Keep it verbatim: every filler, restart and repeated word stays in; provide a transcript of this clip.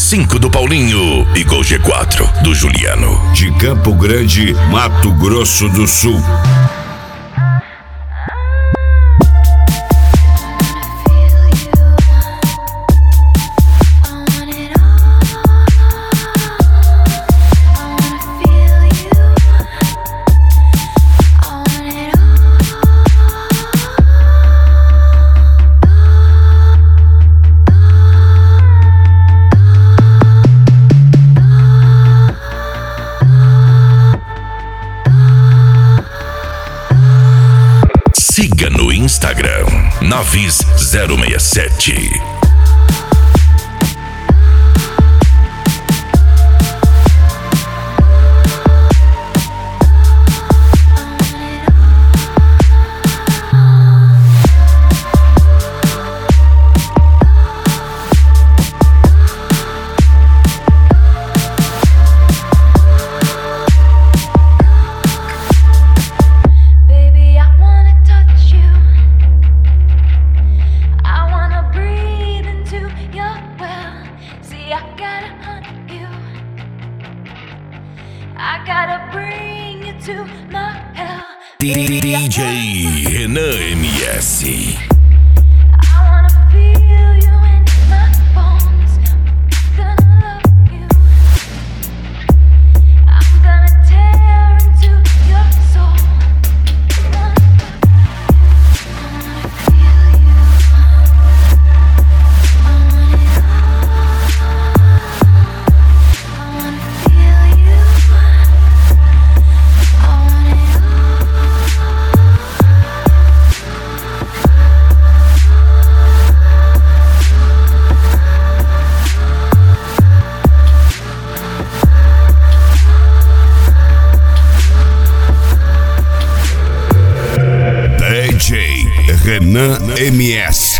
cinco do Paulinho e Gol G quatro do Juliano. De Campo Grande, Mato Grosso do Sul. Siga no Instagram, Navis zero seis sete. I gotta bring you to my hell. D J Renan M S. I wanna feel you in my bones. I'm gonna love you. I'm gonna tear into your soul. I wanna feel you. I wanna feel you. I wanna feel you. D J Renan M S.